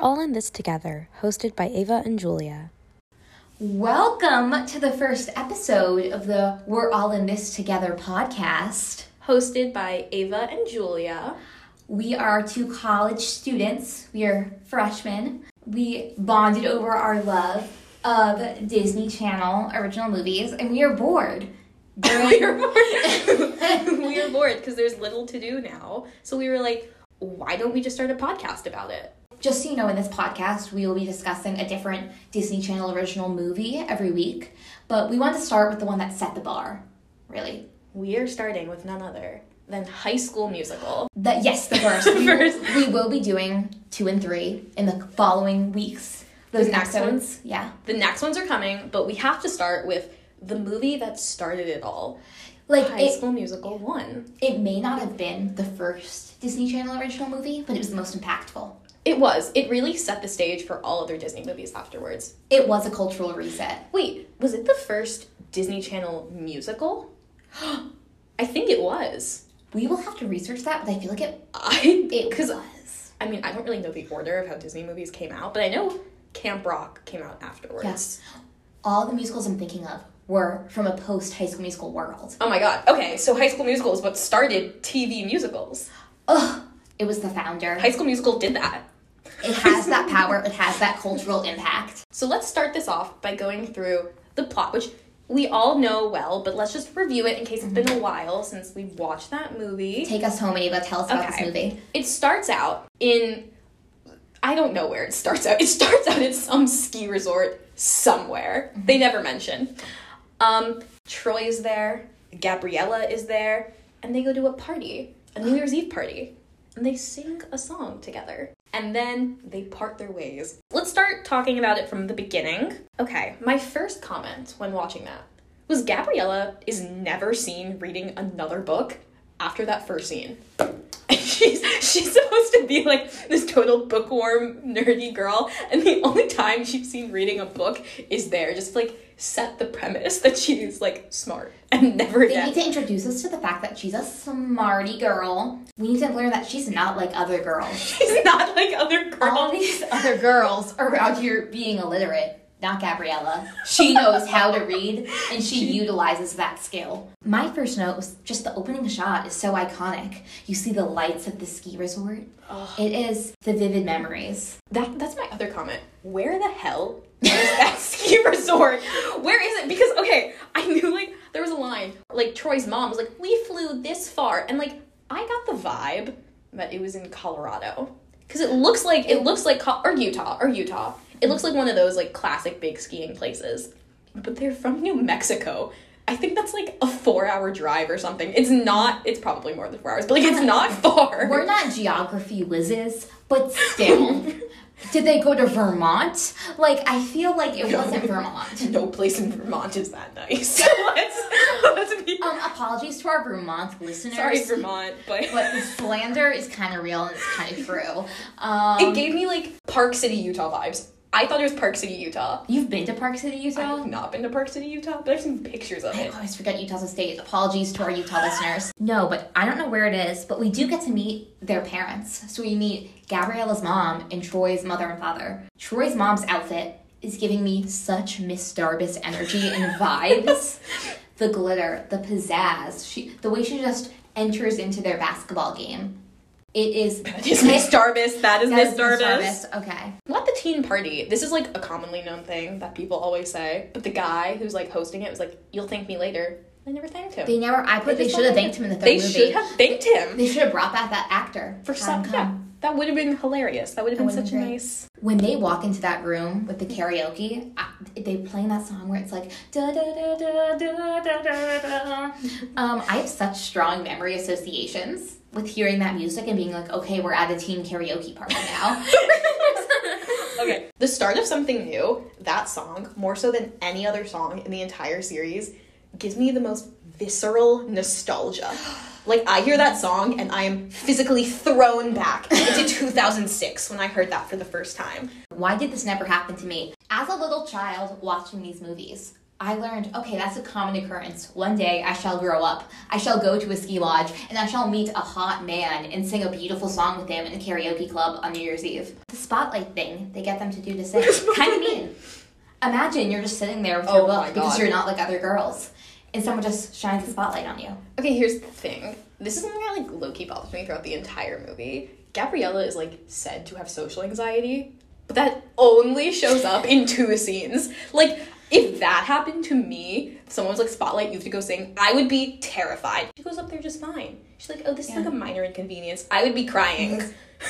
all in this together, hosted by Ava and Julia. Welcome to the first episode of the We're All in This Together podcast. Hosted by Ava and Julia. We are two college students. We are freshmen. We bonded over our love of Disney Channel original movies, and we are bored. We are bored because there's little to do now. So we were like, why don't we just start a podcast about it? Just so you know, in this podcast, we will be discussing a different Disney Channel original movie every week. But we want to start with the one that set the bar, really. We are starting with none other than High School Musical. Yes, the first. We will be doing 2 and 3 in the following weeks. Those next ones? Yeah. The next ones are coming, but we have to start with the movie that started it all. Like High School Musical 1. It may not have been the first Disney Channel original movie, but it was the most impactful. It was. It really set the stage for all other Disney movies afterwards. It was a cultural reset. Wait, was it the first Disney Channel musical? I think it was. We will have to research that, but I feel like it was. I mean, I don't really know the order of how Disney movies came out, but I know Camp Rock came out afterwards. Yes. All the musicals I'm thinking of were from a post-High School Musical world. Oh my god. Okay, so High School Musical is what started TV musicals. Ugh, it was the founder. High School Musical did that. It has that power. It has that cultural impact. So let's start this off by going through the plot, which we all know well, but let's just review it in case it's been a while since we've watched that movie. Take us home, Ava. Tell us about this movie. It starts out in... I don't know where it starts out. It starts out at some ski resort somewhere. Mm-hmm. They never mention. Troy's there. Gabriella is there. And they go to a party. A New Year's Eve party. And they sing a song together. And then they part their ways. Let's start talking about it from the beginning. Okay, my first comment when watching that was Gabriella is never seen reading another book after that first scene. She's supposed to be like this total bookworm, nerdy girl, and the only time she's seen reading a book is there, just to, like, set the premise that she's, like, smart and never again. They need to introduce us to the fact that she's a smarty girl. We need to learn that she's not like other girls. She's not like other girls. All these other girls around here being illiterate. Not Gabriella. She knows how to read, and she utilizes that skill. My first note was just the opening shot is so iconic. You see the lights at the ski resort. Oh. It is the vivid memories. That's my other comment. Where the hell is that ski resort? Where is it? Because, okay, I knew, like, there was a line. Like, Troy's mom was like, we flew this far. And, like, I got the vibe that it was in Colorado. Because it looks like Utah. It looks like one of those, like, classic big skiing places. But they're from New Mexico. I think that's, like, a 4-hour drive or something. It's probably more than 4 hours, but, like, it's not far. We're not geography whizzes, but still. Did they go to Vermont? Like, I feel like it wasn't Vermont. No place in Vermont is that nice. Let's be... Apologies to our Vermont listeners. Sorry, Vermont, but the slander is kind of real and it's kind of true. It gave me, like, Park City, Utah vibes. I thought it was Park City, Utah. You've been to Park City, Utah? I have not been to Park City, Utah, but I've seen pictures of it. I always forget Utah's a state. Apologies to our Utah listeners. No, but I don't know where it is, but we do get to meet their parents. So we meet Gabriella's mom and Troy's mother and father. Troy's mom's outfit is giving me such Miss Darbus energy and vibes. The glitter, the pizzazz, the way she just enters into their basketball game. It is... That is Miss Darbus. That is Miss Darbus. Okay. Not the teen party. This is, like, a commonly known thing that people always say. But the guy who's, like, hosting it was like, you'll thank me later. They never thanked him. They should have thanked him in the third movie. They should have thanked him. They should have brought back that actor. For some... Yeah. That would have been hilarious. That would have been such a nice... When they walk into that room with the karaoke, they playing that song where it's like da da da da da da da da. I have such strong memory associations with hearing that music and being like, okay, we're at a teen karaoke party now. Okay, the start of something new, that song, more so than any other song in the entire series, gives me the most visceral nostalgia. Like, I hear that song, and I am physically thrown back into 2006 when I heard that for the first time. Why did this never happen to me? As a little child watching these movies, I learned, okay, that's a common occurrence. One day I shall grow up. I shall go to a ski lodge and I shall meet a hot man and sing a beautiful song with him in a karaoke club on New Year's Eve. The spotlight thing they get them to do to sing. Kind of mean. Imagine you're just sitting there with your book because you're not like other girls, and someone just shines a spotlight on you. Okay, here's the thing. This is something that, like, low-key bothers me throughout the entire movie. Gabriella is, like, said to have social anxiety, but that only shows up in 2 scenes. Like, if that happened to me, if someone was like, spotlight, you have to go sing, I would be terrified. She goes up there just fine. She's like, oh, this is like a minor inconvenience. I would be crying.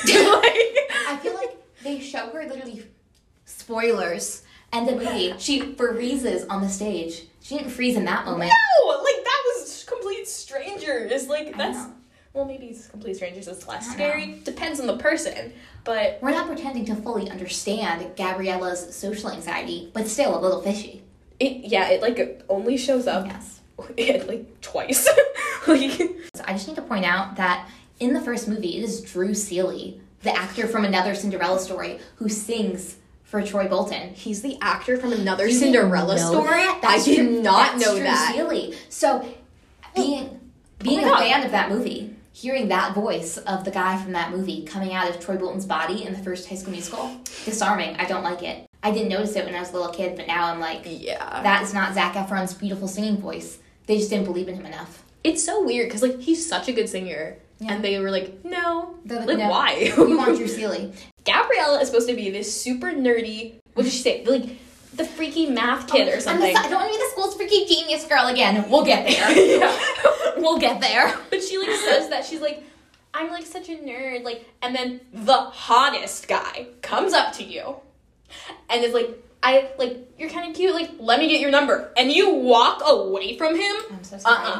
I feel like they show her literally spoilers, and the movie, she freezes on the stage. She didn't freeze in that moment. No! Like, that was complete strangers. Like, that's... Well, maybe it's complete strangers is less scary. Depends on the person. But... We're not pretending to fully understand Gabriella's social anxiety, but still a little fishy. It like, only shows up... Yes. Like, twice. Like... So I just need to point out that in the first movie, it is Drew Seeley, the actor from Another Cinderella Story, who sings for Troy Bolton. He's the actor from Another Cinderella Story? I did not know Drew that. Seeley. So, being a fan of that movie, hearing that voice of the guy from that movie coming out of Troy Bolton's body in the first High School Musical, disarming. I don't like it. I didn't notice it when I was a little kid, but now I'm like, that is not Zac Efron's beautiful singing voice. They just didn't believe in him enough. It's so weird, because, like, he's such a good singer. Yeah. And they were like, no. They're like no. Why? We want Drew Seeley. Gabriella is supposed to be this super nerdy, what did she say? Like, the freaky math kid or something. I don't want to be the school's freaky genius girl again. We'll get there. We'll get there. But she, like, says that. She's like, I'm, like, such a nerd. Like, and then the hottest guy comes up to you and is like, you're kind of cute. Like, let me get your number. And you walk away from him. I'm so sorry.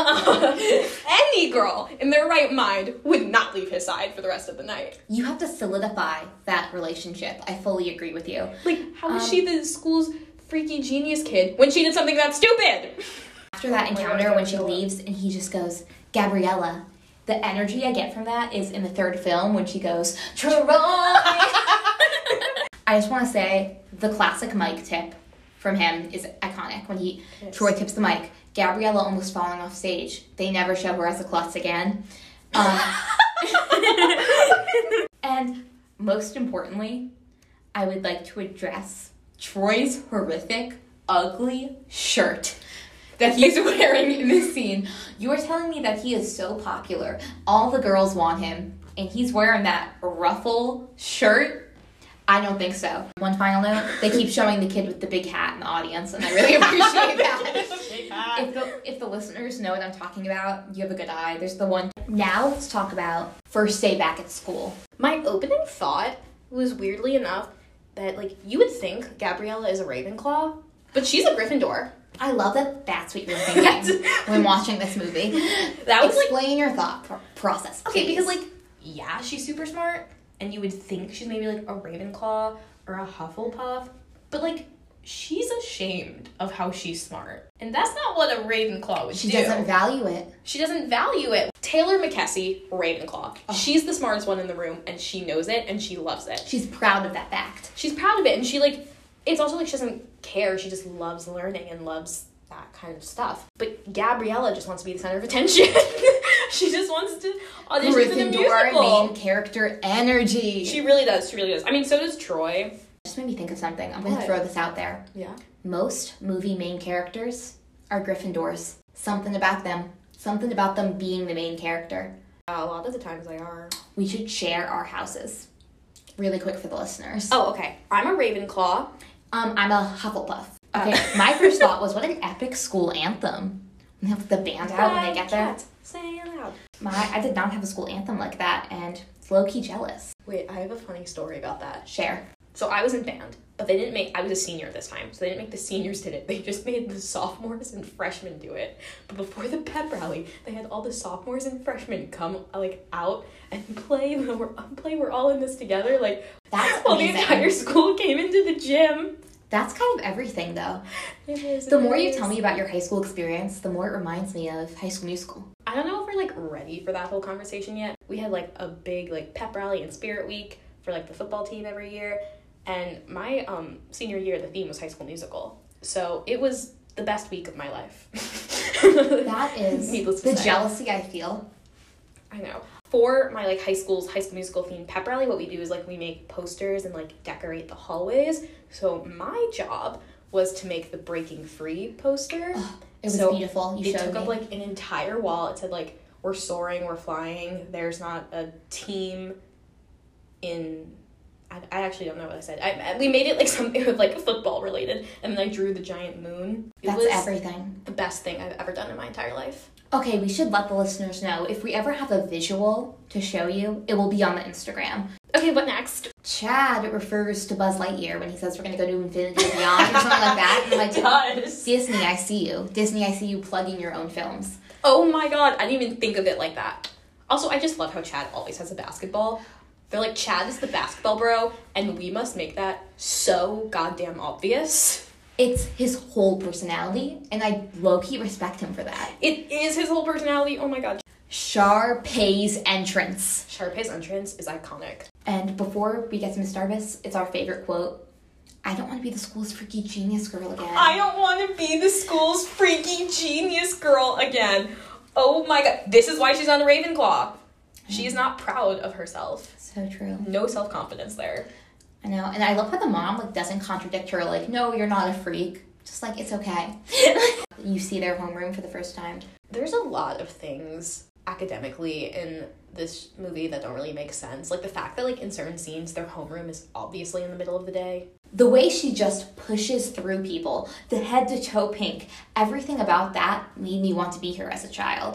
Any girl in their right mind would not leave his side for the rest of the night. You have to solidify that relationship. I fully agree with you. Like, how is she the school's freaky genius kid when she did something that stupid? After that encounter, when she leaves and he just goes, Gabriella, the energy I get from that is in the third film when she goes, Troy! I just want to say the classic mic tip from him is iconic. When Troy tips the mic, Gabriella almost falling off stage. They never show her as a klutz again. And most importantly, I would like to address Troy's horrific, ugly shirt that he's wearing in this scene. You are telling me that he is so popular, all the girls want him, and he's wearing that ruffle shirt? I don't think so. One final note, they keep showing the kid with the big hat in the audience, and I really appreciate that. If the listeners know what I'm talking about, you have a good eye. There's the one. Now let's talk about first day back at school. My opening thought was, weirdly enough, that, like, you would think Gabriella is a Ravenclaw, but she's a Gryffindor. I love that that's what you're thinking when watching this movie. That was Explain your thought process, okay, please. because, like, yeah, she's super smart, and you would think she's maybe, like, a Ravenclaw or a Hufflepuff, but, like, she's ashamed of how she's smart. And that's not what a Ravenclaw would do. She doesn't value it. She doesn't value it. Taylor McKessie, Ravenclaw. Oh. She's the smartest one in the room, and she knows it, and she loves it. She's proud of that fact. She's proud of it, and she, like, it's also, like, she doesn't care. She just loves learning and loves that kind of stuff. But Gabriella just wants to be the center of attention. She just wants to audition for the musical. Main character energy. She really does. She really does. I mean, so does Troy. Just made me think of something. I'm going to throw this out there. Yeah. Most movie main characters are Gryffindors. Something about them. Something about them being the main character. A lot of the times they are. We should share our houses. Really quick for the listeners. Oh, okay. I'm a Ravenclaw. I'm a Hufflepuff. Okay, my first thought was, what an epic school anthem. They have the band out when they get there. Say it loud. I did not have a school anthem like that, and it's low-key jealous. Wait, I have a funny story about that. Share. So I was in band, but they didn't I was a senior this time, so they didn't make the seniors did it. They just made the sophomores and freshmen do it. But before the pep rally, they had all the sophomores and freshmen come, like, out and play. We're all in this together, like, that's while the entire school came into the gym. That's kind of everything, though. It is. The more you tell me about your high school experience, the more it reminds me of High School Musical. I don't know if we're, like, ready for that whole conversation yet. We had, like, a big, like, pep rally and spirit week for, like, the football team every year. And my senior year, the theme was High School Musical. So it was the best week of my life. That is needless to the say. jealousy I feel. I know. for my like High School Musical themed pep rally, what we do is like we make posters and like decorate the hallways. So my job was to make the Breaking Free poster. Oh, it was beautiful. It took up like an entire wall. It said like, we're soaring, we're flying. There's not a team in. I actually don't know what I said. We made it like something with like football related, and then I drew the giant moon. That's was everything. The best thing I've ever done in my entire life. Okay, we should let the listeners know, if we ever have a visual to show you, it will be on the Instagram. Okay, what next? Chad refers to Buzz Lightyear when he says we're going to go to Infinity and Beyond or something like that. And like, does. Disney, I see you. Disney, I see you plugging your own films. Oh my god, I didn't even think of it like that. Also, I just love how Chad always has a basketball. They're like, Chad is the basketball bro, and we must make that so goddamn obvious. It's his whole personality, and I low-key respect him for that. It is his whole personality, oh my god. Sharpay's entrance. Sharpay's entrance is iconic. And before we get to Miss Darvis, it's our favorite quote. I don't want to be the school's freaky genius girl again. I don't want to be the school's freaky genius girl again. Oh my god. This is why she's on the Ravenclaw. She is not proud of herself. So true. No self-confidence there. I know. And I love how the mom like doesn't contradict her, like, no, you're not a freak. Just like, it's okay. You see their homeroom for the first time. There's a lot of things academically in this movie that don't really make sense. Like the fact that like in certain scenes their homeroom is obviously in the middle of the day. The way she just pushes through people, the head to toe pink, everything about that made me want to be her as a child.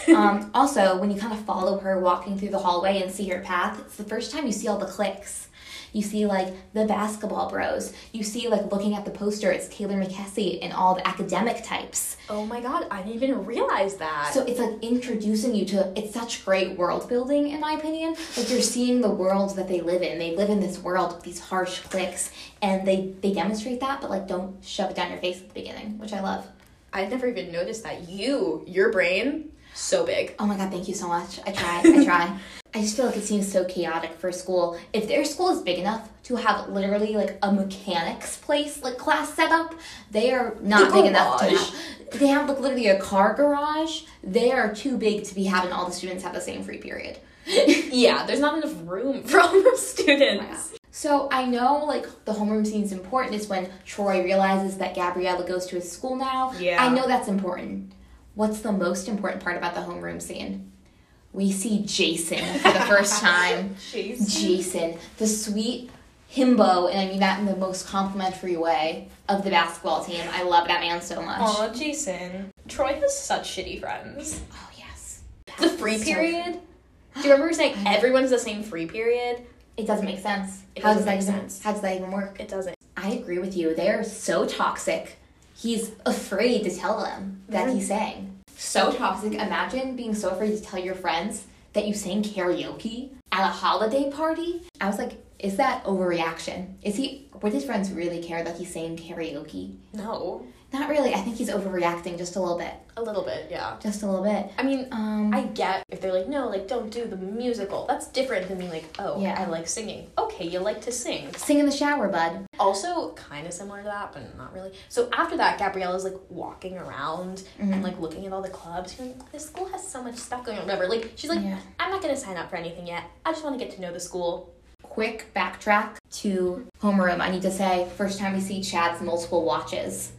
Also, when you kind of follow her walking through the hallway and see her path, it's the first time you see all the cliques. You see, like, the basketball bros. You see, like, looking at the poster, it's Taylor McKessie and all the academic types. Oh my god, I didn't even realize that. So it's, like, introducing you to, it's such great world building, in my opinion. Like, you're seeing the world that they live in. They live in this world with these harsh cliques, and they demonstrate that, but, like, don't shove it down your face at the beginning, which I love. I'd never even noticed that. Your brain, so big. Oh my god, thank you so much. I try. I just feel like it seems so chaotic for school. If their school is big enough to have literally like a mechanics place, like class set up, they are not big enough to have. They have like literally a car garage. They are too big to be having all the students have the same free period. Yeah, there's not enough room for all the students. Oh, so I know like the homeroom scene is important. It's when Troy realizes that Gabriella goes to his school now. Yeah. I know that's important. What's the most important part about the homeroom scene? We see Jason for the first time. Jason, the sweet himbo, and I mean that in the most complimentary way, of the basketball team. I love that man so much. Aw, Jason. Troy has such shitty friends. Oh, yes. The free period? Do you remember saying everyone's the same free period? It doesn't make sense. How does that make sense? How does that even work? It doesn't. I agree with you. They are so toxic. He's afraid to tell them that he's sang. So toxic. Imagine being so afraid to tell your friends that you sang karaoke at a holiday party. I was like, is that overreaction? Would his friends really care that he's saying karaoke? No. Not really. I think he's overreacting just a little bit. A little bit, yeah. Just a little bit. I mean, I get if they're like, no, like, don't do the musical. That's different than being like, oh, yeah, I like singing. Okay, you like to sing. Sing in the shower, bud. Also, kind of similar to that, but not really. So after that, Gabriella's, like, walking around and, like, looking at all the clubs. She's like, this school has so much stuff going on, whatever. Like, she's like, I'm not going to sign up for anything yet. I just want to get to know the school. Quick backtrack to homeroom. I need to say, first time we see Chad's multiple watches.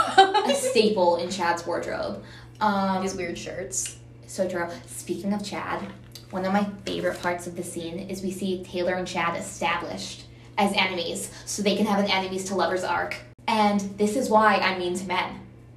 A staple in Chad's wardrobe. His weird shirts. So true. Speaking of Chad, one of my favorite parts of the scene is we see Taylor and Chad established as enemies so they can have an enemies to lovers arc. And this is why I'm mean to men.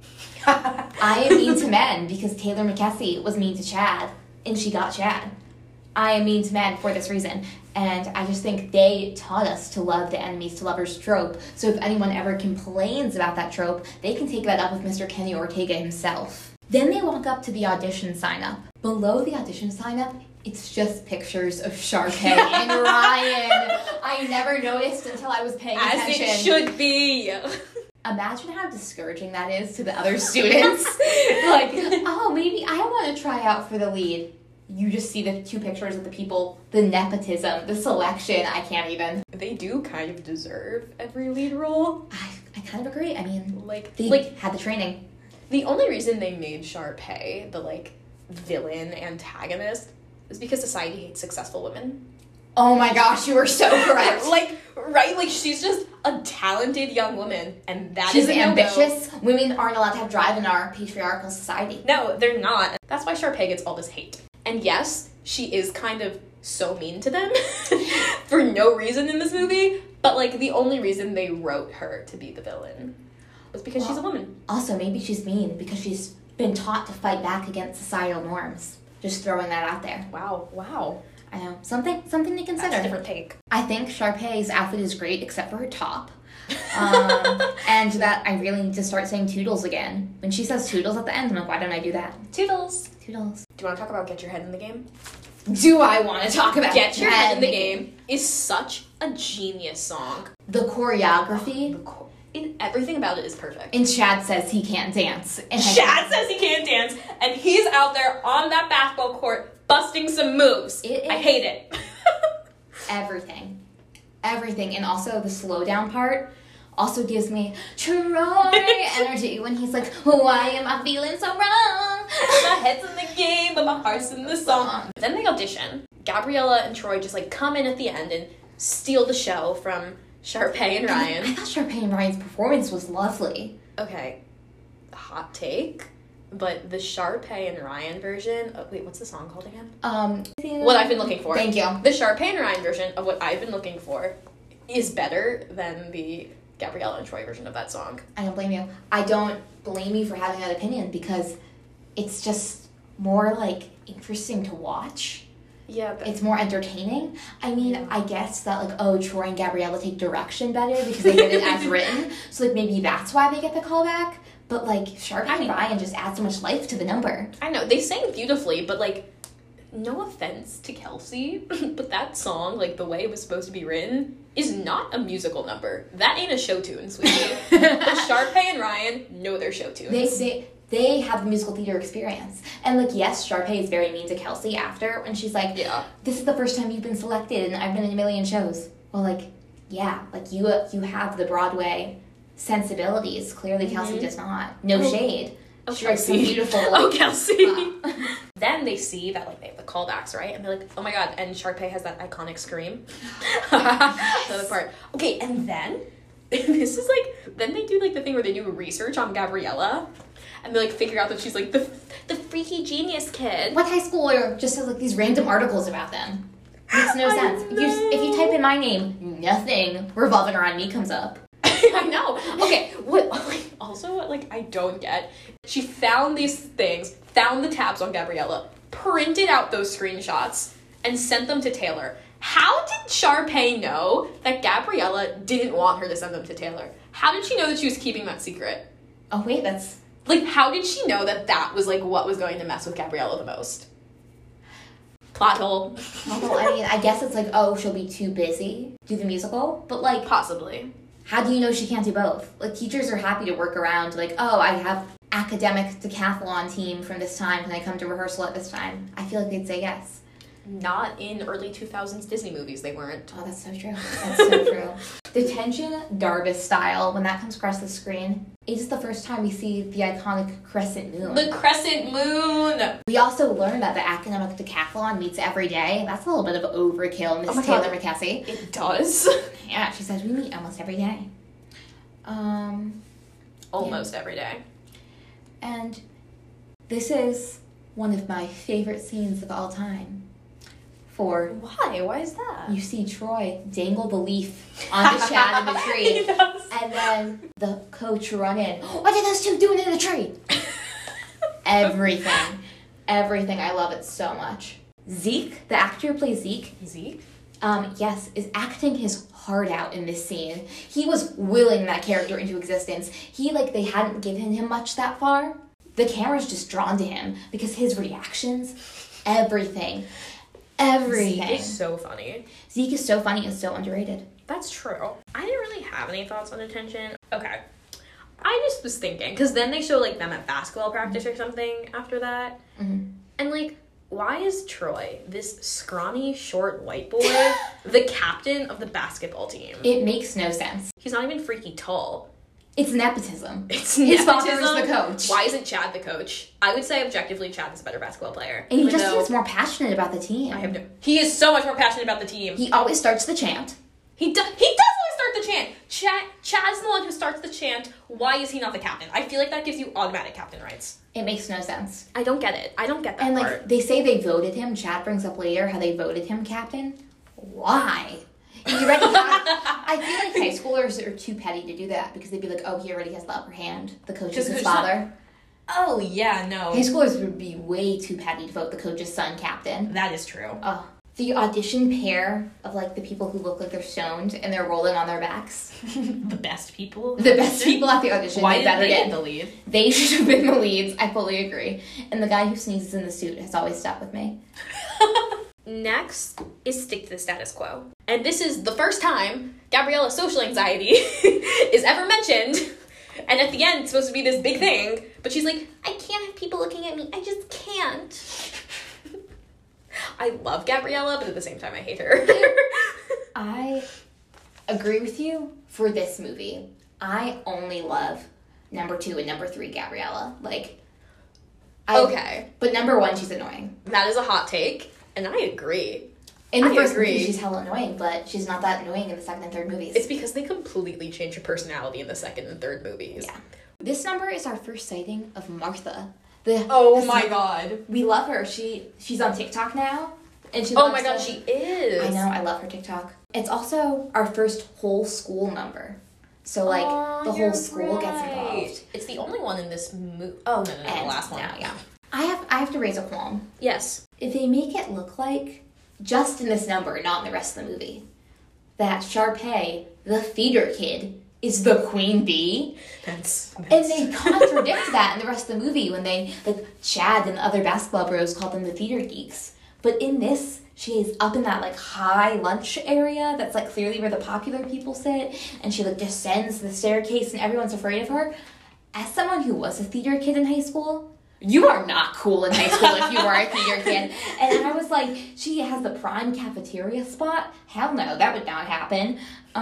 I am mean to men because Taylor McKessie was mean to Chad and she got Chad. I am mean to men for this reason. And I just think they taught us to love the enemies to lovers trope. So if anyone ever complains about that trope, they can take that up with Mr. Kenny Ortega himself. Then they walk up to the audition sign-up. Below the audition sign-up, it's just pictures of Sharpay and Ryan. I never noticed until I was paying attention. As it should be. Imagine how discouraging that is to the other students. Like, oh, maybe I want to try out for the lead. You just see the two pictures of the people, the nepotism, the selection. I can't even. They do kind of deserve every lead role. I kind of agree. I mean, they had the training. The only reason they made Sharpay the, villain antagonist It's because society hates successful women. Oh my gosh, you are so correct. Right? Like, she's just a talented young woman, and She's is a ambitious. Women aren't allowed to have drive in our patriarchal society. No, they're not. That's why Sharpay gets all this hate. And yes, she is kind of so mean to them for no reason in this movie, but, like, the only reason they wrote her to be the villain was because she's a woman. Also, maybe she's mean because she's been taught to fight back against societal norms. Just throwing that out there. Wow. I know. Something to consider. That's a different take. I think Sharpay's outfit is great except for her top. And that I really need to start saying toodles again. When she says toodles at the end, I'm like, why don't I do that? Toodles. Toodles. Do you want to talk about Get Your Head in the Game? Do I want to talk about Get Your Head in the Game is such a genius song. The choreography. Everything about it is perfect. And Chad says he can't dance. And Chad says he can't dance, and he's out there on that basketball court busting some moves. I hate it. Everything. And also the slow down part also gives me Troy energy when he's like, why am I feeling so wrong? My head's in the game, but my heart's in the song. Then they audition. Gabriella and Troy just, like, come in at the end and steal the show from Sharpay and Ryan. I thought Sharpay and Ryan's performance was lovely. Okay, hot take, but the Sharpay and Ryan version... wait, what's the song called again? What I've Been Looking For. Thank you. The Sharpay and Ryan version of What I've Been Looking For is better than the Gabriella and Troy version of that song. I don't blame you. I don't blame you for having that opinion because it's just more, like, interesting to watch. Yeah, but it's more entertaining. I mean, yeah. I guess that, like, oh, Troy and Gabriella take direction better because they did it as written. So, like, maybe that's why they get the callback. But, like, Sharpay and Ryan just add so much life to the number. I know. They sang beautifully, but, like, no offense to Kelsey, but that song, like, the way it was supposed to be written is not a musical number. That ain't a show tune, sweetie. But Sharpay and Ryan know their show tunes. They have the musical theater experience. And, like, yes, Sharpay is very mean to Kelsey after when she's like, yeah, this is the first time you've been selected and I've been in a million shows. Well, like, yeah, like, you have the Broadway sensibilities. Clearly, Kelsey does not. No shade. Oh, She writes some Kelsey. beautiful, like, Oh, Kelsey. Then they see that, like, they have the callbacks, right? And they're like, oh my god, and Sharpay has that iconic scream. Another part. Okay, and then, this is, like, then they do, like, the thing where they do research on Gabriella. And they, like, figure out that she's, like, the freaky genius kid. What high schooler just has, like, these random articles about them? Makes no sense. If you type in my name, nothing revolving around me comes up. I know. Okay, what I don't get, she found these things, found the tabs on Gabriella, printed out those screenshots, and sent them to Taylor. How did Sharpay know that Gabriella didn't want her to send them to Taylor? How did she know that she was keeping that secret? Oh, wait, that's... Like, how did she know that that was, like, what was going to mess with Gabriella the most? Plot hole. Well, I mean, I guess it's like, oh, she'll be too busy to do the musical, but, like... Possibly. How do you know she can't do both? Like, teachers are happy to work around, like, oh, I have academic decathlon team from this time. Can I come to rehearsal at this time? I feel like they'd say yes. Not in early 2000s Disney movies, they weren't. Oh, that's so true. That's so true. Detention Darbus style, when that comes across the screen, is the first time we see the iconic crescent moon. The crescent moon! We also learned that the academic decathlon meets every day. That's a little bit of overkill, Miss Taylor McKessie. It does? Yeah, she says we meet almost every day. Almost every day. And this is one of my favorite scenes of all time. Why? Why is that? You see Troy dangle the leaf onto Chad in the tree. He does. And then the coach run in. What are those two doing in the tree? Everything. I love it so much. Zeke, the actor who plays Zeke. Yes, is acting his heart out in this scene. He was willing that character into existence. They hadn't given him much that far. The camera's just drawn to him because his reactions, everything. Zeke is so funny. Zeke is so funny and so underrated. That's true. I didn't really have any thoughts on Detention. Okay. I just was thinking, because then they show, like, them at basketball practice or something after that. Mm-hmm. And, like, why is Troy, this scrawny, short white boy, the captain of the basketball team? It makes no sense. He's not even freaky tall. It's nepotism. It's His father nepotism. is the coach. Why isn't Chad the coach? I would say objectively Chad is a better basketball player. And he even just though seems more passionate about the team. He is so much more passionate about the team. He always starts the chant. He does always start the chant. Chad's the one who starts the chant. Why is he not the captain? I feel like that gives you automatic captain rights. It makes no sense. I don't get it. I don't get that And part. like they say they voted him. Chad brings up later how they voted him captain. Why? You already I feel like high schoolers are too petty to do that because they'd be like, oh, he already has the upper hand. The coach is his father. Oh, yeah, no. High schoolers would be way too petty to vote the coach's son captain. That is true. Oh, the audition pair of like the people who look like they're stoned and they're rolling on their backs. The best people? The best people at the audition. Why did they get get the lead? They should have been the leads. I fully agree. And the guy who sneezes in the suit has always stuck with me. Next is stick to the status quo. And this is the first time Gabriella's social anxiety is ever mentioned. And at the end, it's supposed to be this big thing. But she's like, I can't have people looking at me. I just can't. I love Gabriella, but at the same time, I hate her. I agree with you for this movie. I only love number 2 and number 3 Gabriella. Okay. But number 1, she's annoying. That is a hot take, and I agree. In the I first agree. movie, she's hella annoying, but she's not that annoying in the second and third movies. It's because they completely change her personality in the second and third movies. Yeah. This number is our first sighting of Martha. God. We love her. She's on TikTok now. And she Oh my god, she is. I know, I love her TikTok. It's also our first whole school number. So, the whole school gets involved. It's the only one in this movie. Oh, no, the last one. No, yeah. I have to raise a qualm. Yes. If they make it look like, just in this number, not in the rest of the movie, that Sharpay, the theater kid, is the queen bee. That's And they contradict that in the rest of the movie when they, Chad and the other basketball bros call them the theater geeks. But in this, she is up in that, high lunch area that's, clearly where the popular people sit. And she, descends the staircase and everyone's afraid of her. As someone who was a theater kid in high school, you are not cool in high school if you were a theater kid. And I was like, she has the prime cafeteria spot? Hell no, that would not happen.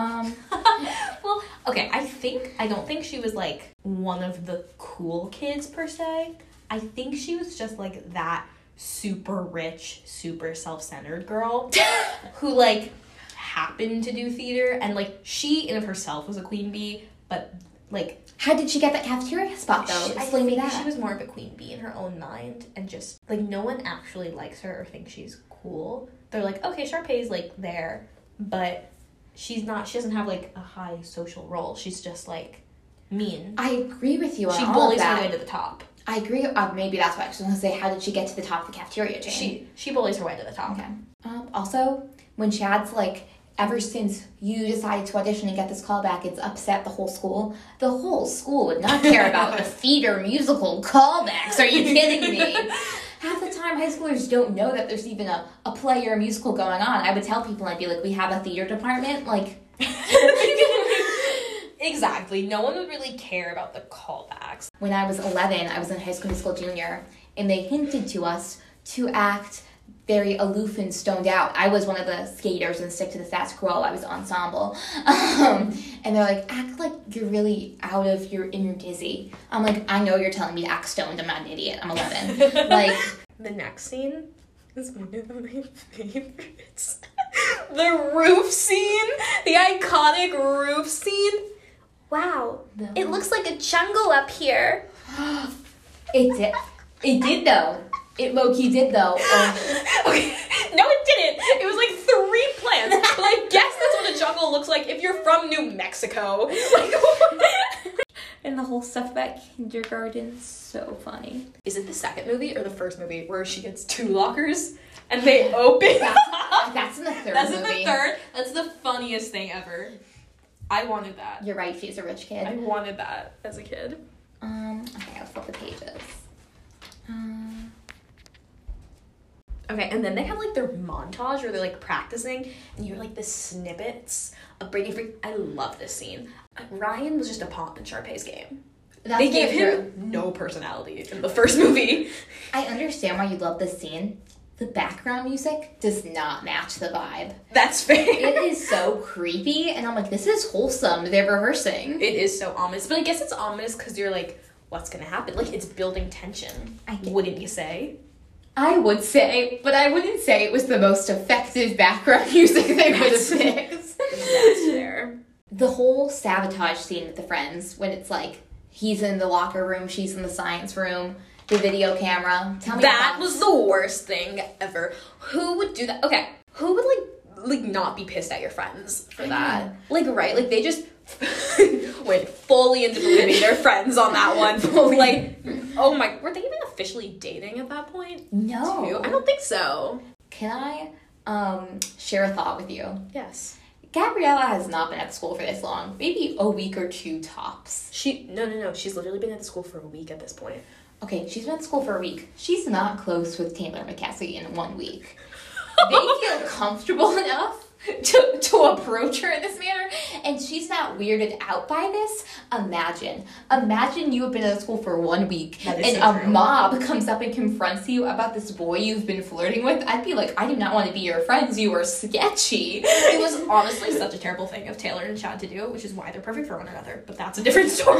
Well, okay, I don't think she was, one of the cool kids, per se. I think she was just, that super rich, super self-centered girl who, happened to do theater. And, she in of herself was a queen bee, but, How did she get that cafeteria spot, though? Explain me that. She was more of a queen bee in her own mind, and just, no one actually likes her or thinks she's cool. They're like, okay, Sharpay's, there, but she doesn't have, a high social role. She's just, mean. I agree with you on She all bullies of that. her way to the top. I agree. Maybe that's why I was going to say, how did she get to the top of the cafeteria chain? She bullies her way to the top. Okay. Also, when Chad's ever since you decided to audition and get this callback, it's upset the whole school. The whole school would not care about the theater musical callbacks. Are you kidding me? Half the time, high schoolers don't know that there's even a play or a musical going on. I would tell people, I'd be like, we have a theater department. Exactly. No one would really care about the callbacks. When I was 11, I was in High School Musical Junior, and they hinted to us to act very aloof and stoned out. I was one of the skaters and stick to the status quo. I was ensemble. And they're like, act like you're really out of your dizzy. I'm like, I know you're telling me to act stoned. I'm not an idiot. I'm 11. The next scene is one of my favorites. The roof scene. The iconic roof scene. Wow. It looks like a jungle up here. It did. It did, though. It low-key did, though. Okay. No, it didn't. It was 3 plants. But I guess that's what a jungle looks like if you're from New Mexico. And the whole stuff about kindergarten, so funny. Is it the second movie or the first movie where she gets 2 lockers and they open? That's in the third That's movie. in the third. That's the funniest thing ever. I wanted that. You're right, she's a rich kid. I wanted that as a kid. Okay, I'll flip the pages. Okay, and then they have their montage where they're practicing, and you're the snippets of Brady Free. I love this scene. Ryan was just a pawn in Sharpay's game. They gave him no personality in the first movie. I understand why you love this scene. the background music does not match the vibe. That's fair. It is so creepy, and I'm like, this is wholesome. They're rehearsing. It is so ominous. But I guess it's ominous because you're like, what's going to happen? Like, it's building tension. Wouldn't you say? I would say, but I wouldn't say it was the most effective background music they would have picked. That's fair. The whole sabotage scene with the friends, when it's like, he's in the locker room, she's in the science room, the video camera. Tell me that was the worst thing ever. Who would do that? Okay, who would like not be pissed at your friends for that? Like, right? Like, they just went fully into believing their friends on that one. Like, oh my, were they even officially dating at that point? No. Too? I don't think so. Can I share a thought with you? Yes. Gabriella has not been at school for this long. Maybe a week or two tops. No. She's literally been at the school for a week at this point. Okay, she's been at school for a week. She's not close with Taylor McKessie in 1 week. They feel comfortable enough to approach her in this manner, and she's not weirded out by this. Imagine you have been at school for 1 week, and a mob comes up and confronts you about this boy you've been flirting with. I'd be like, I do not want to be your friends. You are sketchy. It was honestly such a terrible thing of Taylor and Chad to do, which is why they're perfect for one another, but that's a different story.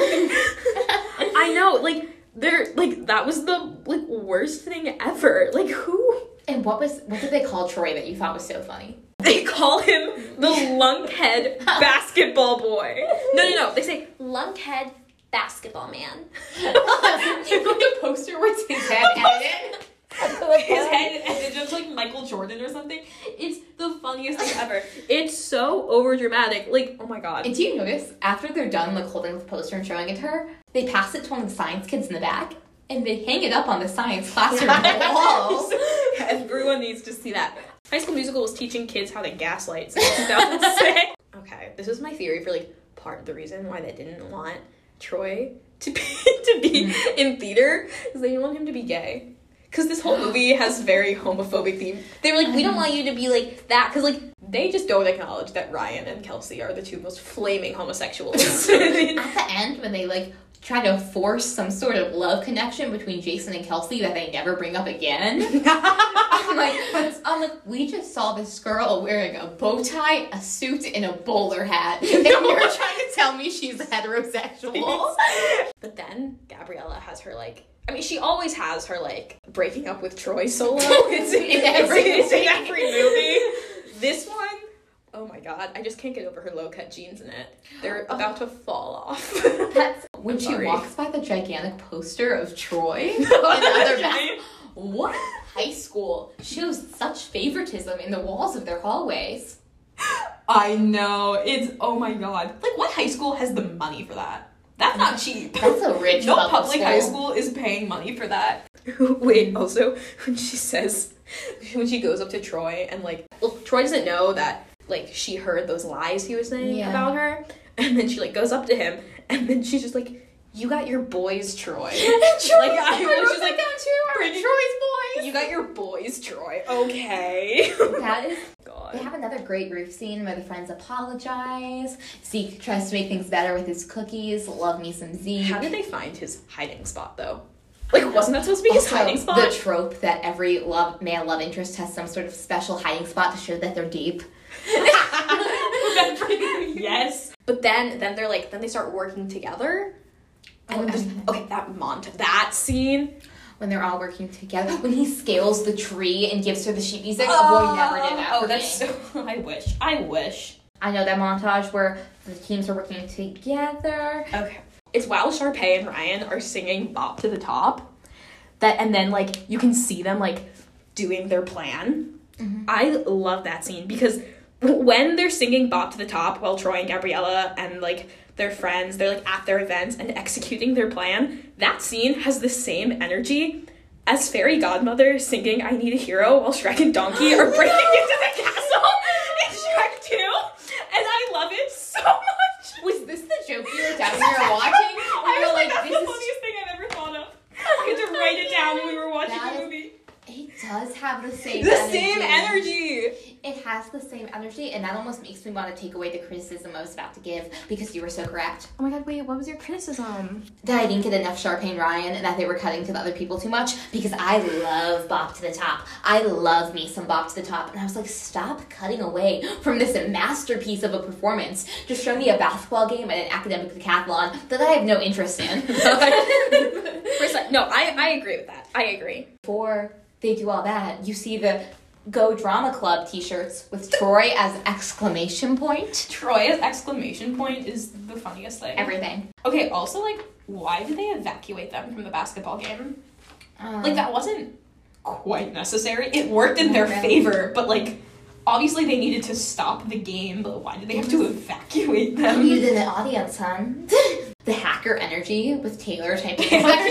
I know, like, they're, like, that was the, like, worst thing ever. Like, who? And what did they call Troy that you thought was so funny? They call him the lunkhead basketball boy. No. They say lunkhead basketball man. It's like a poster where it's his head edited. His head edited just like Michael Jordan or something. It's the funniest thing ever. It's so over dramatic. Like, oh my god. And do you notice after they're done like holding the poster and showing it to her, they pass it to one of the science kids in the back and they hang it up on the science classroom walls. Everyone needs to see that. High School Musical was teaching kids how to gaslight since 2006. Okay, this is my theory for like part of the reason why they didn't want Troy to be in theater is they didn't want him to be gay. Because this whole movie has very homophobic theme. They were like, we don't want you to be like that. Because like they just don't acknowledge that Ryan and Kelsey are the two most flaming homosexuals. At the end, when they like try to force some sort of love connection between Jason and Kelsey that they never bring up again. I'm like, we just saw this girl wearing a bow tie, a suit, and a bowler hat. And you're trying to tell me she's heterosexual. But then Gabriella has her like, I mean, she always has her like breaking up with Troy solo. It's in every movie. This one, oh my god, I just can't get over her low-cut jeans in it. They're about to fall off. That's when she walks by the gigantic poster of Troy in other what high school shows such favoritism in the walls of their hallways? I know. It's, oh my god. Like, what high school has the money for that? That's not cheap. That's a rich no public high school is paying money for that. Wait, also, when she goes up to Troy and like, well, Troy doesn't know that like she heard those lies he was saying about her, and then she like goes up to him and then she's just like, you got your boys, Troy. Like, I was just like, down too. Troy's boys. You got your boys, Troy. Okay. That is. God. They have another great roof scene where the friends apologize. Zeke tries to make things better with his cookies. Love me some Zeke. How did they find his hiding spot though? Like, wasn't that supposed to be his hiding spot? The trope that every male love interest has some sort of special hiding spot to show that they're deep. Yes. But then they start working together. And that scene when they're all working together, when he scales the tree and gives her the sheet music, a boy never did that. Oh, that's so. I wish. I know that montage where the teams are working together. Okay. It's while Sharpay and Ryan are singing "Bop to the Top," and then like you can see them like doing their plan. Mm-hmm. I love that scene because when they're singing "Bop to the Top" while Troy and Gabriella and like their friends, they're like at their events and executing their plan. That scene has the same energy as Fairy Godmother singing "I Need a Hero" while Shrek and Donkey are breaking into the castle in Shrek 2. And I love it so much. Was this the joke you were down here watching? I was like, that's the funniest thing I've ever thought of. I had to write it down when we were watching the movie. It does have the same energy. It has has the same energy, and that almost makes me want to take away the criticism I was about to give because you were so correct. Oh my god, wait, what was your criticism? That I didn't get enough Sharpay and Ryan, and that they were cutting to the other people too much, because I love Bop to the Top. I love me some Bop to the Top, and I was like, stop cutting away from this masterpiece of a performance. Just show me a basketball game and an academic decathlon that I have no interest in. No, I agree with that. I agree. Before they do all that, you see the Go Drama Club t-shirts with Troy as exclamation point. Troy as exclamation point is the funniest thing. Everything. Okay, also, like, why did they evacuate them from the basketball game? Like, that wasn't quite necessary. It worked in their favor, but, like, obviously they needed to stop the game, but why did they have to evacuate them? You did the audience, son. The hacker energy with Taylor typing.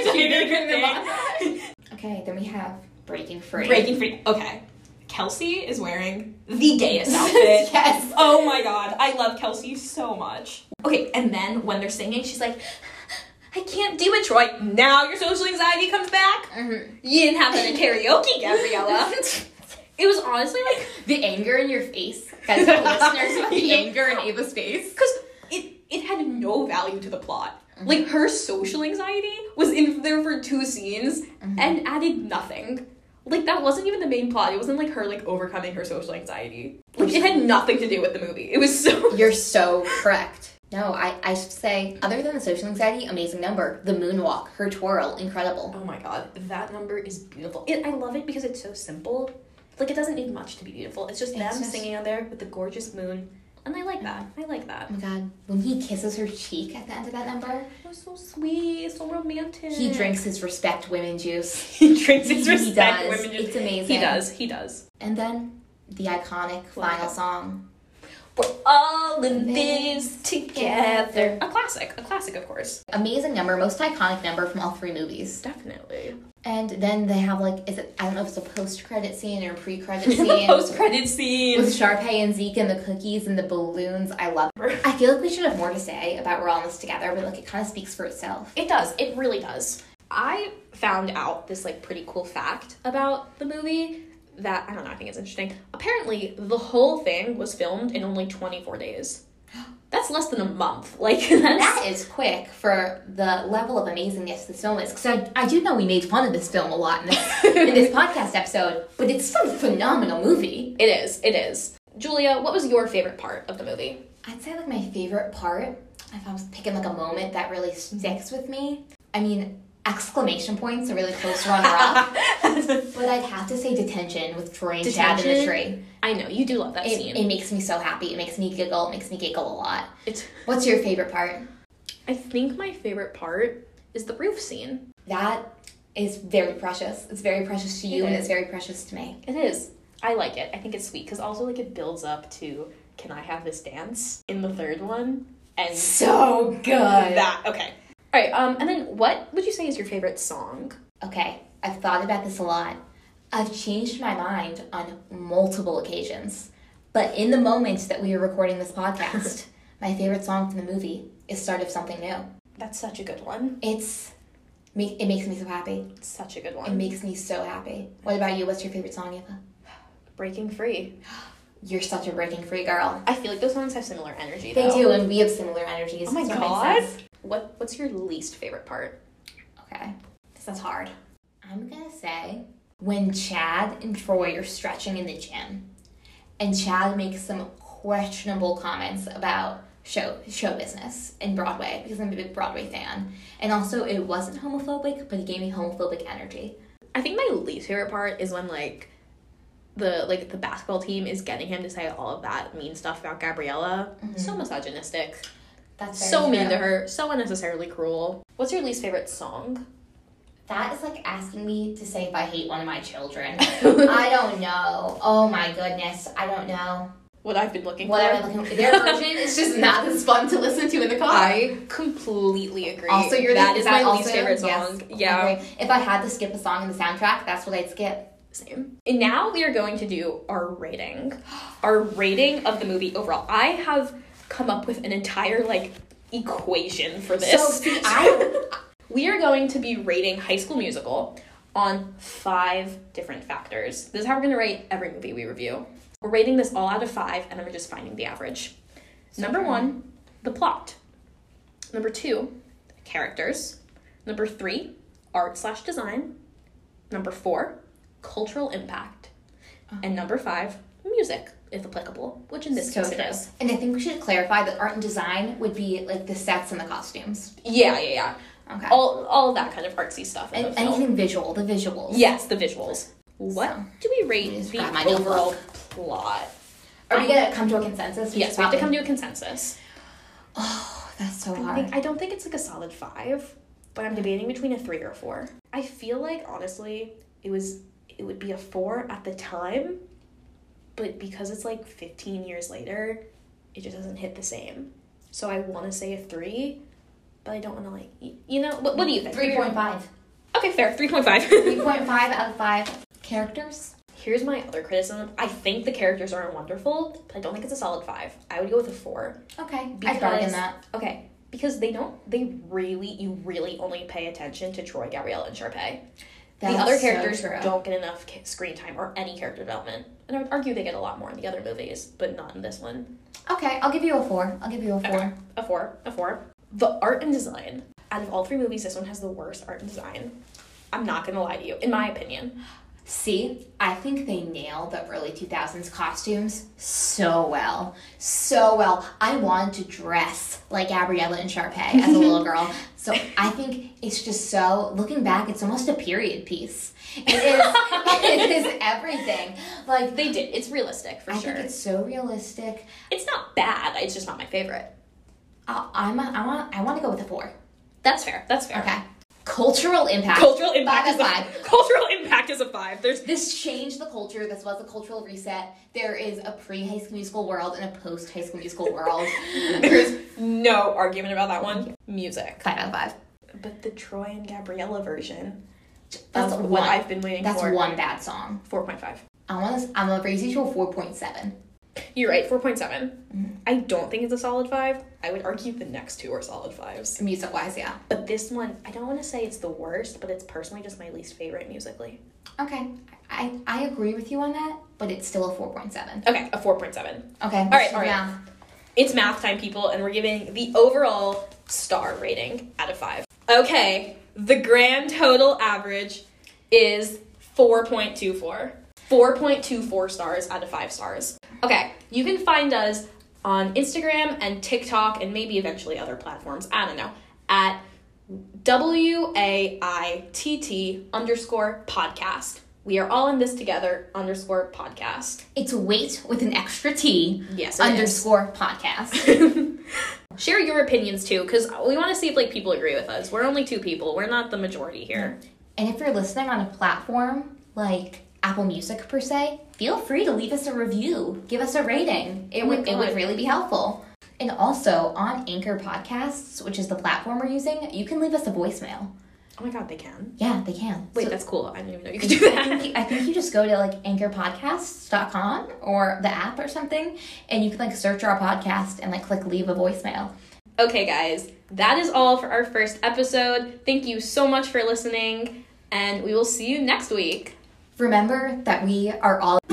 Okay, then we have Breaking Free. Breaking Free. Okay. Kelsey is wearing the gayest outfit. Yes. Oh my god. I love Kelsey so much. Okay, and then when they're singing, she's like, I can't do it, Troy. Now your social anxiety comes back. Mm-hmm. You didn't have that in karaoke, Gabriella. It was honestly like the anger in your face. Guys, the listeners, the anger in Ava's face. Because it had no value to the plot. Mm-hmm. Like, her social anxiety was in there for 2 scenes and added nothing. Like, that wasn't even the main plot. It wasn't, like, her, like, overcoming her social anxiety. Like, it had nothing to do with the movie. It was so... You're so correct. No, I should say, other than the social anxiety, amazing number. The moonwalk, her twirl, incredible. Oh my god, that number is beautiful. I love it because it's so simple. Like, it doesn't need much to be beautiful. It's just them singing on there with the gorgeous moon. And I like that. I like that. Oh my god, when he kisses her cheek at the end of that number. It was so sweet, so romantic. He drinks his respect women juice. He drinks his respect women juice. It's amazing. He does. And then the iconic final song. We're all in this together. A classic, of course. Amazing number, most iconic number from all 3 movies. Definitely. And then they have, like, I don't know if it's a post-credit scene or a pre-credit scene. Post-credit scene. With Sharpay and Zeke and the cookies and the balloons. I love it. I feel like we should have more to say about We're All in This Together, but, like, it kind of speaks for itself. It does. It really does. I found out this, like, pretty cool fact about the movie that, I don't know, I think it's interesting. Apparently, the whole thing was filmed in only 24 days. That's less than a month. Like, that is quick for the level of amazingness this film is. Because I do know we made fun of this film a lot in this podcast episode, but it's still a phenomenal movie. It is. Julia, what was your favorite part of the movie? I'd say, like, my favorite part, if I was picking, like, a moment that really sticks with me, I mean, exclamation points are really close runner-up. But I'd have to say Detention with Troy and Chad in the tree. I know, you do love that scene. It makes me so happy. It makes me giggle. It makes me giggle a lot. What's your favorite part? I think my favorite part is the roof scene. That is very precious. It's very precious to you, and it's very precious to me. It is. I like it. I think it's sweet, because also, like, it builds up to, can I have this dance in the third one? And so good. Okay. All right, and then what would you say is your favorite song? Okay, I've thought about this a lot. I've changed my mind on multiple occasions. But in the moment that we are recording this podcast, my favorite song from the movie is Start of Something New. That's such a good one. It makes me so happy. It's such a good one. It makes me so happy. What about you? What's your favorite song, Eva? Breaking Free. You're such a Breaking Free girl. I feel like those songs have similar energy, though. They do, and we have similar energies. Oh my god. What's your least favorite part? Okay, this is hard. I'm gonna say when Chad and Troy are stretching in the gym, and Chad makes some questionable comments about show business in Broadway, because I'm a big Broadway fan. And also, it wasn't homophobic, but it gave me homophobic energy. I think my least favorite part is when, like, the basketball team is getting him to say all of that mean stuff about Gabriella. Mm-hmm. So misogynistic. That's so mean to her. So unnecessarily cruel. What's your least favorite song? That is like asking me to say if I hate one of my children. I don't know. Oh my goodness. I don't know. What I've been looking for. Their version is just not as fun to listen to in the car. I completely agree. Also, that is my least favorite song. Yes, yeah. If I had to skip a song in the soundtrack, that's what I'd skip. Same. And now we are going to do our rating. Our rating of the movie overall. I have come up with an entire, like, equation for this. So, see, we are going to be rating High School Musical on 5 different factors. This is how we're going to rate every movie we review. We're rating this all out of 5, and then we're just finding the average. Number 1, the plot. Number 2, characters. Number 3, art/design. Number 4, cultural impact. And number 5, music, if applicable, which in this case it is. And I think we should clarify that art and design would be like the sets and the costumes. Yeah. Okay. All of that kind of artsy stuff. And anything visual, the visuals. Yes, the visuals. What do we rate the overall plot? Are we going to come to a consensus? Yes, we have to come to a consensus. Oh, that's so hard. I don't think it's like a solid 5, but I'm debating between a 3 or a 4. I feel like, honestly, it would be a 4 at the time, but because it's like 15 years later, it just doesn't hit the same. So I want to say a 3, but I don't want to like, you know, what do you think? 3.5. Okay, fair, 3.5. 3.5 out of 5. Characters? Here's my other criticism. I think the characters are wonderful, but I don't think it's a solid 5. I would go with a 4. Okay, I bargain that. Okay, because you really only pay attention to Troy, Gabriella, and Sharpay. The other characters don't get enough screen time or any character development. And I would argue they get a lot more in the other movies, but not in this one. Okay, I'll give you a 4. Okay. A 4. The art and design. Out of all 3 movies, this one has the worst art and design. I'm not going to lie to you, in my opinion. See, I think they nailed the early 2000s costumes so well. So well. I wanted to dress like Gabriella and Sharpay as a little girl. So I think it's just so, looking back, it's almost a period piece. It is everything. Like, they did. It's realistic, for sure. I think it's so realistic. It's not bad. It's just not my favorite. I want to go with a 4. That's fair. Okay. Cultural impact. Cultural impact is 5. Cultural impact is a 5. This changed the culture. This was a cultural reset. There is a pre-High School Musical world and a post-High School Musical world. There's no argument about that one. Music. 5 out of 5. But the Troy and Gabriella version, that's what I've been waiting for. That's one bad song. 4.5. I'm gonna raise you to a 4.7. You're right, 4.7. Mm-hmm. I don't think it's a solid 5. I would argue the next 2 are solid 5s. Music-wise, yeah. But this one, I don't want to say it's the worst, but it's personally just my least favorite musically. Okay. I agree with you on that, but it's still a 4.7. Okay, a 4.7. Okay. All right. Math. It's math time, people, and we're giving the overall star rating out of 5. Okay, the grand total average is 4.24. 4.24 stars out of 5 stars. Okay, you can find us on Instagram and TikTok and maybe eventually other platforms, I don't know, at WAITT_podcast. We are all in this together _podcast. It's wait with an extra T. Yes, _podcast. Share your opinions too, because we want to see if people agree with us. We're only 2 people. We're not the majority here. And if you're listening on a platform like Apple Music per se, feel free to leave us a review. Give us a rating. It would really be helpful. And also on Anchor Podcasts, which is the platform we're using, you can leave us a voicemail. Oh my god, they can? Yeah, they can. Wait, that's cool. I didn't even know you could do that. I think you just go to anchorpodcasts.com or the app or something, and you can search our podcast and click leave a voicemail. Okay, guys, that is all for our first episode. Thank you so much for listening, and we will see you next week. Remember that we are all